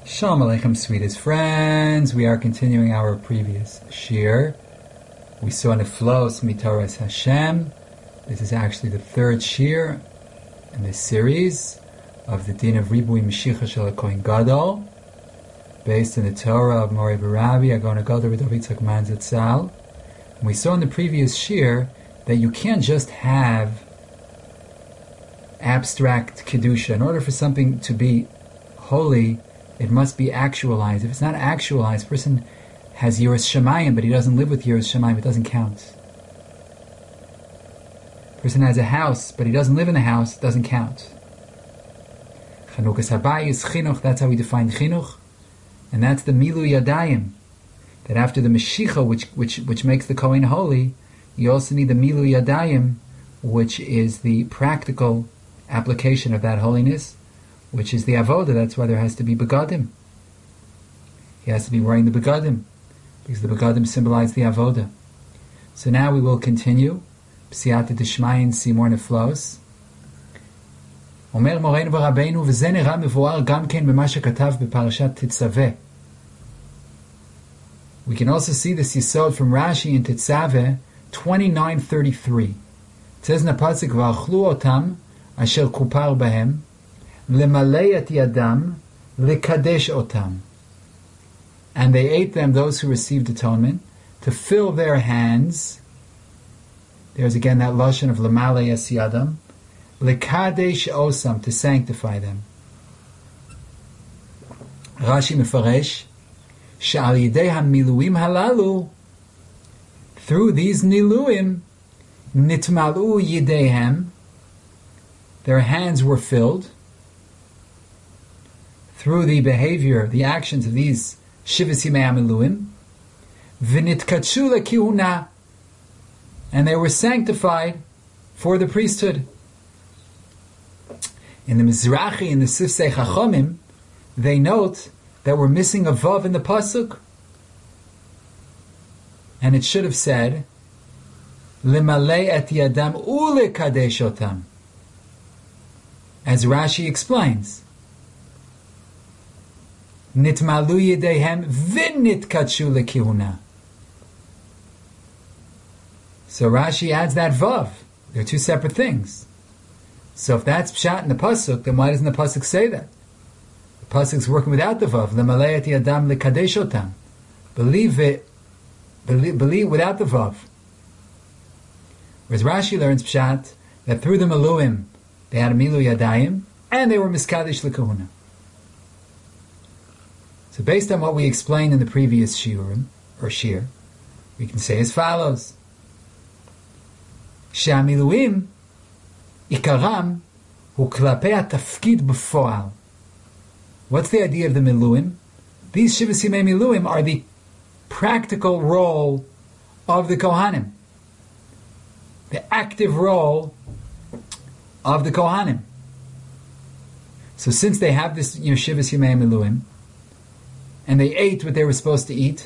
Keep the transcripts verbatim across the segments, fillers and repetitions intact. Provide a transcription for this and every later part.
Shalom Aleichem, sweetest friends. We are continuing our previous shir. We saw Neflos Mitoras Hashem. This is actually the third shir in this series of the Din of Ribui Mashiach Shel HaKohen Gadol, based on the Torah of Mori Barabi, Agon HaGadol Rav Yitzchak Man Zatzal. And we saw in the previous shir that you can't just have abstract Kedusha. In order for something to be holy, it must be actualized. If it's not actualized, a person has Yiras Shamayim, but he doesn't live with Yiras Shamayim, it doesn't count. A person has a house, but he doesn't live in the house, it doesn't count. Chanukas Habayis, Chinuch, that's how we define Chinuch. And that's the Milu Yadayim. That after the Mashiach, which, which, which makes the Kohen holy, you also need the Milu Yadayim, which is the practical application of that holiness, which is the avoda. That's why there has to be begadim. He has to be wearing the begadim, because the begadim symbolize the avoda. So now we will continue. Psiyata Dishmayin, Seymour Neflos. Omer Moreinu v'Rabbeinu, v'ze nera mevuar gam ken b'ma shekatav b'parashat Tetzaveh. We can also see this yisod from Rashi in Tetzaveh twenty-nine thirty-three. It says in the pasuk, v'achlu otam asher kupar bahem lemalei et yadam lekadesh otam. And they ate them, those who received atonement, to fill their hands. There's again that lashon of lemalei es yadam, lekadesh osam, to sanctify them. Rashi mefaresh she'al yidei hamiluim halalu, through these niluim, nitmalu yideihem, their hands were filled. Through the behavior, the actions of these Shivas Yimei HaMiluim, v'nitkatshu lekihuna, and they were sanctified for the priesthood. In the Mizrachi, in the Sifsei Chachomim, they note that we're missing a vav in the pasuk, and it should have said lemalei et yadam ulekadesh otam, as Rashi explains. Nitmalu yedehem v'nitkatshu lekihuna. So Rashi adds that vav. They're two separate things. So if that's pshat in the pasuk, then why doesn't the pasuk say that? The pasuk's working without the vav. Lemalei et yadam lekadesh otam. Believe it. Believe, believe without the vav. Whereas Rashi learns pshat that through the maluim they had a milu yadayim and they were miskadesh lekahuna. So based on what we explained in the previous shiurim, or shir, we can say as follows. She'amiluim ikaram hu klapei hatafkid b'foal. What's the idea of the miluim? These Shivas Yimei Miluim are the practical role of the Kohanim. The active role of the Kohanim. So since they have this, you know, Shivas Yimei Miluim, and they ate what they were supposed to eat,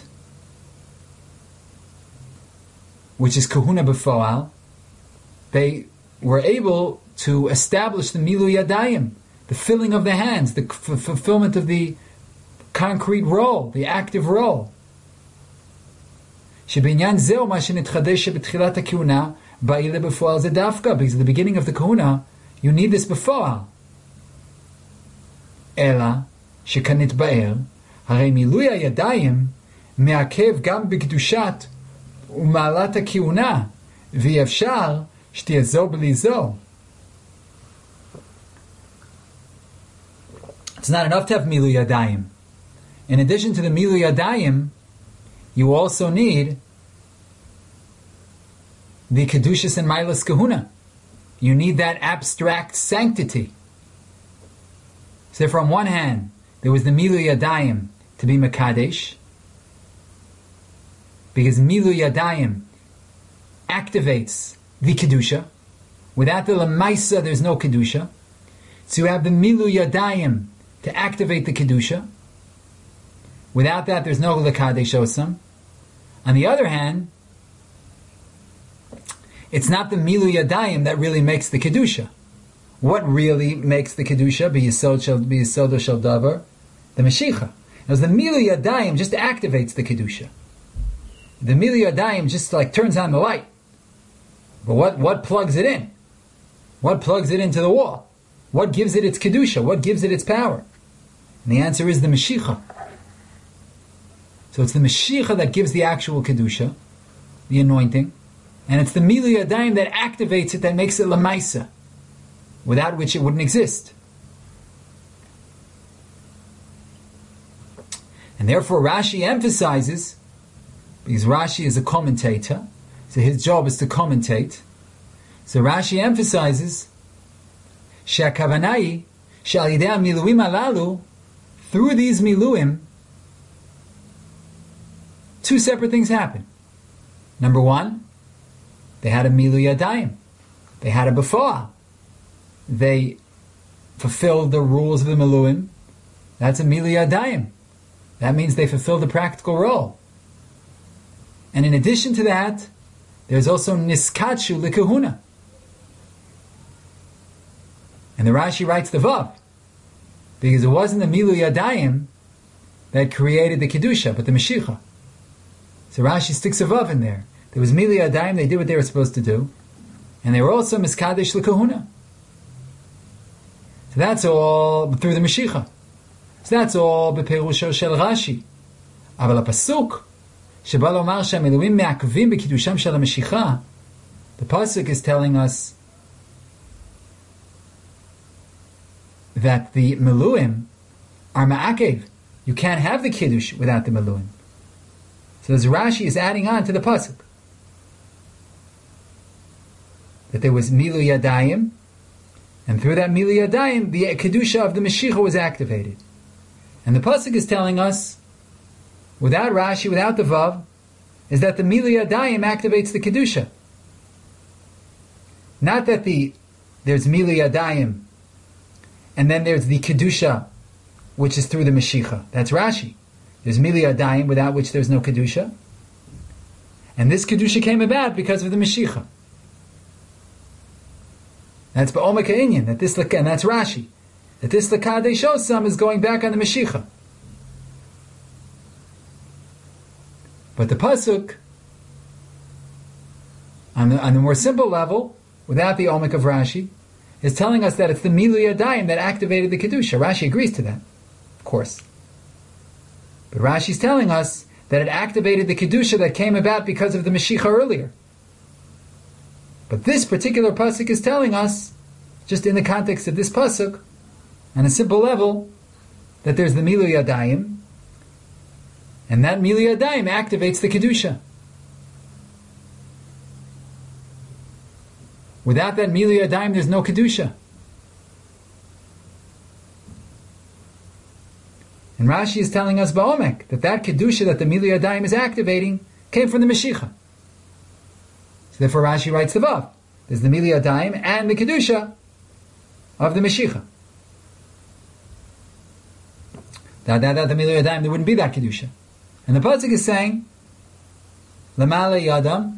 which is kahuna b'foal, they were able to establish the milu yadayim, the filling of the hands, the f- fulfillment of the concrete role, the active role. Shebinyan zeu ma shenitchadesh b'tchilat hakehuna ba'ile b'foal zedafka, because at the beginning of the kahuna, you need this b'foal. Ela shekanit ba'er הרי מילוי הידיים מעכב גם בקדושת ומעלת הכהונה, ואי אפשר שתהיה זו בלי זו. It's not enough to have מילוי ידיים. In addition to the מילוי ידיים, you also need the kedushas and mailas kahuna. You need that abstract sanctity. So from one hand, there was the milui yadayim to be mekadesh, because milui yadayim activates the kedusha. Without the lemaisa, there's no kedusha. So you have the milui yadayim to activate the kedusha. Without that, there's no lekadesh osam. On the other hand, it's not the milu yadayim that really makes the kedusha. What really makes the kedusha? B'yisod shel b'yisod shel davar the Mashicha. As the Milu Yadayim just activates the Kedusha. The Milu Yadayim just like turns on the light. But what, what plugs it in? What plugs it into the wall? What gives it its Kedusha? What gives it its power? And the answer is the Mashicha. So it's the Mashicha that gives the actual Kedusha, the anointing, and it's the Milu Yadayim that activates it, that makes it Lamaisa, without which it wouldn't exist. And therefore Rashi emphasizes, because Rashi is a commentator, so his job is to commentate, so Rashi emphasizes, She'akavanai, she'al yidei miluim alalu, through these miluim, two separate things happen. Number one, they had a milu yadayim. They had a before. They fulfilled the rules of the miluim. That's a milu yadayim. That means they fulfilled the practical role. And in addition to that, there's also niskachu likahuna. And the Rashi writes the Vav, because it wasn't the milu yadayim that created the kedusha, but the Mashicha. So Rashi sticks a Vav in there. There was milu yadayim, they did what they were supposed to do, and they were also miskadesh likahuna. So that's all through the Mashicha. So that's all b'perusho shel Rashi. Aval pasuk sheba lomar she'amiluim me'akvim b'kidusham shel Mashicha. The pasuk is telling us that the miluim are ma'akev. You can't have the kiddush without the miluim. So as Rashi is adding on to the pasuk that there was milu yadayim, and through that milu yadayim, the kedusha of the Mashiach was activated. And the pasuk is telling us, without Rashi, without the Vav, is that the milu yadayim activates the kedusha. Not that the there's milu yadayim, and then there's the kedusha, which is through the Mashiach. That's Rashi. There's milu yadayim, without which there's no kedusha, and this kedusha came about because of the Mashiach. That's ba'omek ha'inyan, that this, and that's Rashi, that this l'kadesh osam is going back on the Mashiach. But the pasuk, on the, on the more simple level, without the omek of Rashi, is telling us that it's the milu yadayim that activated the kedusha. Rashi agrees to that, of course. But Rashi's telling us that it activated the kedusha that came about because of the Mashiach earlier. But this particular pasuk is telling us, just in the context of this pasuk, on a simple level, that there's the milu yadayim, and that milu yadayim activates the kedusha. Without that milu yadayim, there's no kedusha. And Rashi is telling us ba'omek that that kedusha that the milu yadayim is activating came from the Mashiach. So therefore Rashi writes the Vav. There's the milu yadayim and the kedusha of the Mashiach. Without the milu yadayim, there wouldn't be that kedusha. And the pasuk is saying, Lamala yadam,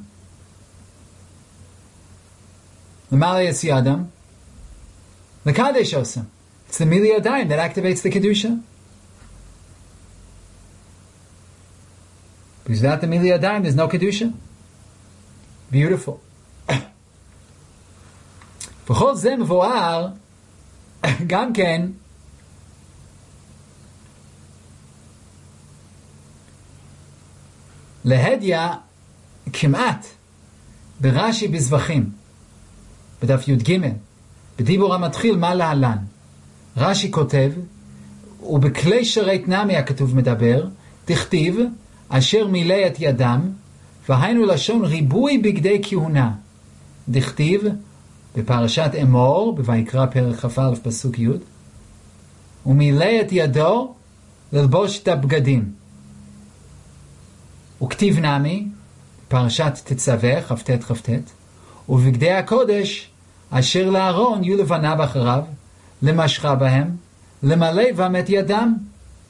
Lamala yadam, Lakadesh osam. It's the milu yadayim that activates the kedusha. Because without the milu yadayim, there's no kedusha. Beautiful. V'chol zeh mevoar, gam ken, להדיה כמעט ברש"י בזבחים בדף י"ג בדיבור המתחיל מה להלן. רש"י כותב, ובכלי שרת נמי הכתוב מדבר, תכתיב אשר מילא את ידם, והיינו לשון ריבוי בגדי כהונה. דכתיב בפרשת אמור, בויקרא פרק כ"א פסוק י', ומילא את ידו ללבוש את הבגדים. וכתיב נמי, פרשת תצווה, כ"ט כ"ט, ובגדי הקודש, אשר לארון יהיו לבניו אחריו, למשחה בהם, למלא בהם את ידם.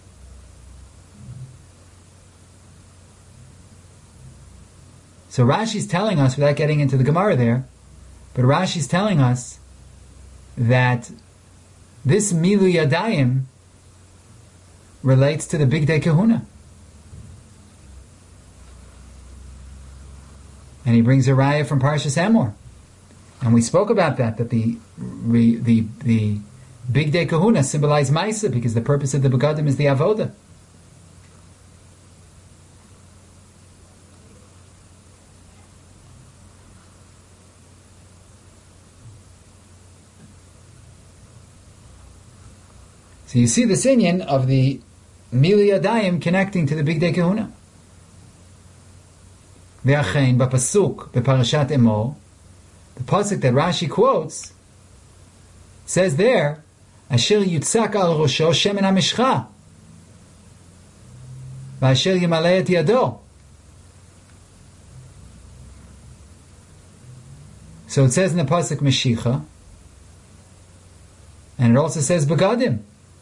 So Rashi's telling us, without getting into the Gemara there, but Rashi's telling us that this milu yadayim relates to the Bigdei Kehuna. And he brings a raya from Parshas Emor. And we spoke about that, that the the the Bigdei Kehuna symbolize Maisa, because the purpose of the Begadim is the Avoda. So you see this inyan of the Mili Yadayim connecting to the Bigdei Kehuna. Ve'achein b'pasuk b'parashat Emor, the pasuk that Rashi quotes says there, Asher yutzak al rosho shemen hamishcha, v'asher yimalei et yado. So it says in the pasuk Meshicha, and it also says Begadim.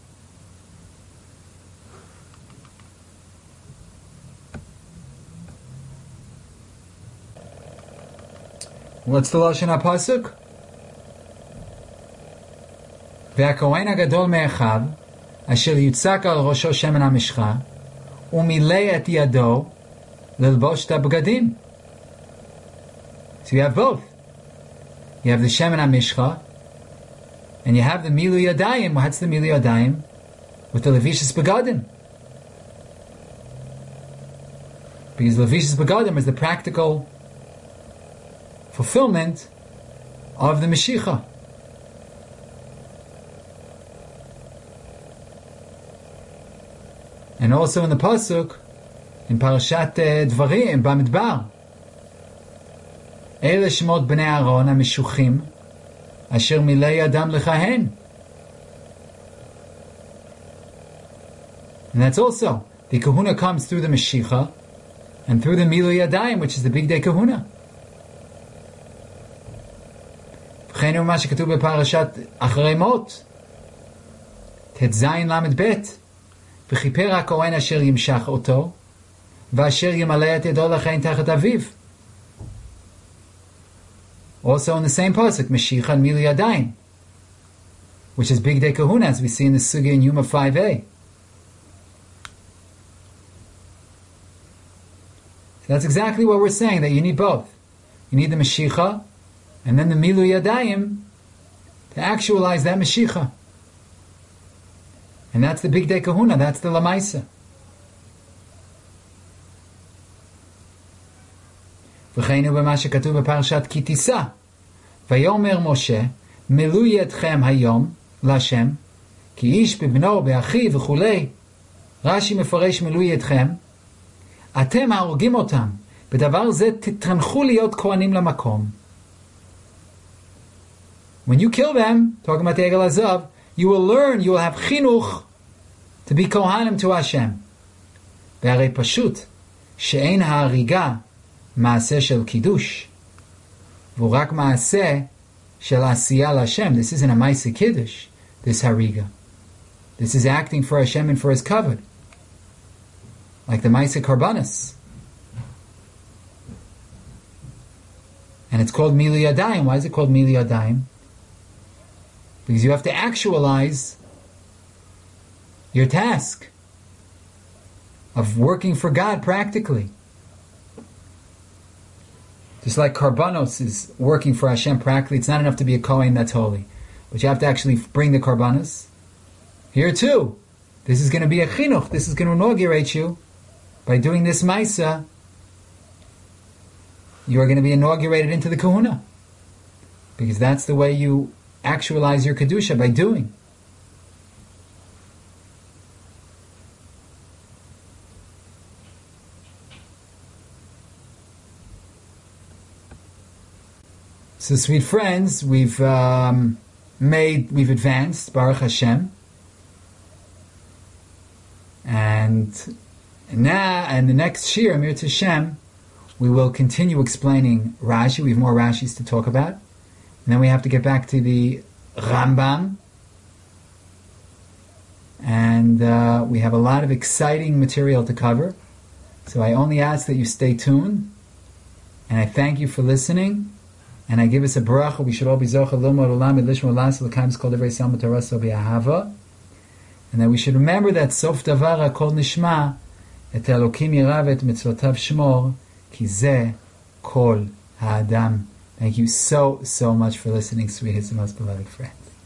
What's the Lashon HaPasuk? Ve'akohen hagadol me'echav, asher yutzak al rosho shemen hamishcha, umilei et yado lilbosh ta'bgadim. So you have both. You have the shemen hamishcha, and you have the milu yadayim. What's the milu yadayim? With the levishis begadim. Because levishis begadim is the practical fulfillment of the Mashiach. And also in the Pasuk, in Parashat Dvarim, Bamidbar, Ele Shemot Bnei Aaron HaMeshuchim, Asher Milei Adam Lechahen. And that's also, the Kahuna comes through the Mashiach, and through the Milu Yadayim, which is the Bigdei Kahuna. וכן הוא מה שכתוב בפרשת אחרי מות, ט"ז למד ב', וכיפר הכהן אשר ימשך אותו, ואשר ימלא את ידו לכהן תחת אביו. Also in the same pasuk, Mashiach and Mili Yadayim, which is Bigdei Kahuna, as we see in the Sugya in Yuma five a. So that's exactly what we're saying, that you need both. You need the Mashiach, and then the Milu Yadayim to actualize that Mashiach. And that's the Bigdei Kahuna, that's the Lamaisa. וכן הוא במה שכתוב בפרשת כי תישא, ויאמר משה, מילוי אתכם היום להשם, כי איש בבנו באחיו וכולי. רש"י מפרש מילוי אתכם, אתם ההורגים אותם, בדבר זה תתרנחו להיות כהנים למקום. When you kill them, talking about the Egel Azav, you will learn, you will have chinuch to be kohanim to Hashem. והרי פשוט, שאין ההריגה מעשה של קידוש, והוא רק מעשה של עשייה להשם. This isn't a Maisa Kiddush, this hariga. This is acting for Hashem and for His kavod. Like the Maisa Karbanis. And it's called Mili Yadayim. Why is it called Mili Yadayim? Because you have to actualize your task of working for God practically. Just like Karbanos is working for Hashem practically, it's not enough to be a Kohen that's holy. But you have to actually bring the Karbanos. Here too, this is going to be a chinuch. This is going to inaugurate you. By doing this Maisa, you are going to be inaugurated into the Kahuna. Because that's the way you actualize your Kedusha, by doing. So, sweet friends, we've um, made, we've advanced, Baruch Hashem. And now, and the next Shir, Mir Tashem, we will continue explaining Rashi. We have more Rashis to talk about. And then we have to get back to the Rambam. And uh, we have a lot of exciting material to cover. So I only ask that you stay tuned. And I thank you for listening. And I give us a bracha. We should all be zocha lomar olam edlishma las l'kaim skol divrei salma taraso b'ahava. And that we should remember that Sof Davar Kol Nishma, Et Elokim Yirav Et Mitzvotav Shmor, Ki Zeh Kol Ha'adam. Thank you so, so much for listening, sweetest and most beloved friends.